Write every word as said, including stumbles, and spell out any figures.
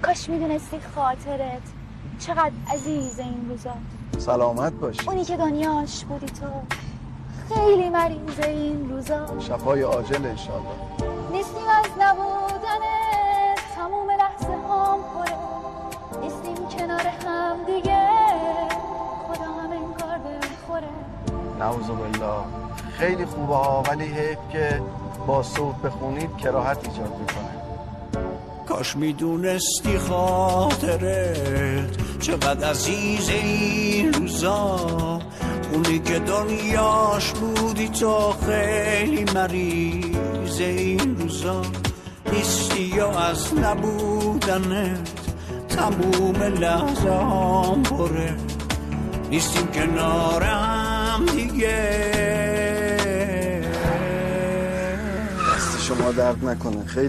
کاش میدونستی خاطرت چقدر عزیز این روزا. سلامت باشی. اونی که دنیاش بودی تو خیلی مریض این روزا. شفای عاجل انشالله. نیستیم از نبودنت تموم لحظه هم پره، نیستیم کنار هم دیگه خدا هم انگار بخوره. نعوذ بالله. خیلی خوبه ها، ولی حیف که با صوت بخونید کراهت ایجاد میکنه. کاش میدونستی خاطرت چقدر عزیز این روزا، اونی که دنیاش بودی تو خیلی مریض این روزا، نیستی یا از نبودنت تموم لحظه هم پره، نیستیم کنار هم دیگه. دست شما درد نکنه. خیلی